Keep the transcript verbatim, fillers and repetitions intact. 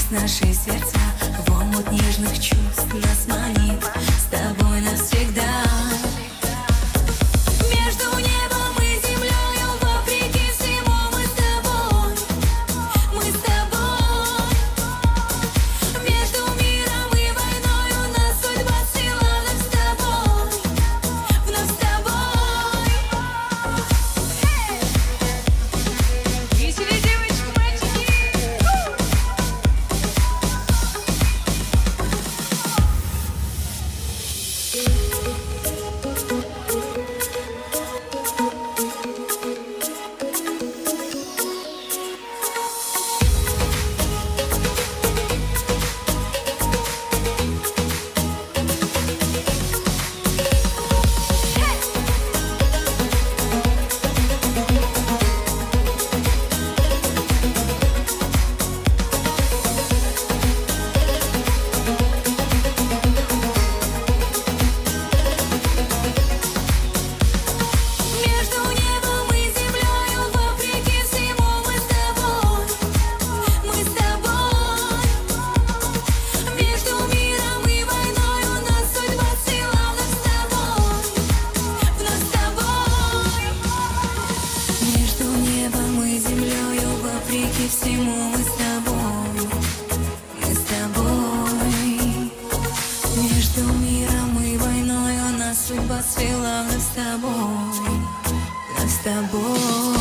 Окунулись наши сердца в омут нежных чувств, нас манит с тобой навсегда. Между небом и землею, вопреки всему, мы с тобой, мы с тобой. Между миром и войною нас судьба свела вновь с тобой, вновь с тобой. Весели девочки, мальчики! Вопреки всему, мы с тобой, мы с тобой. Между миром и войною нас судьба свела вновь с тобой, вновь с тобой.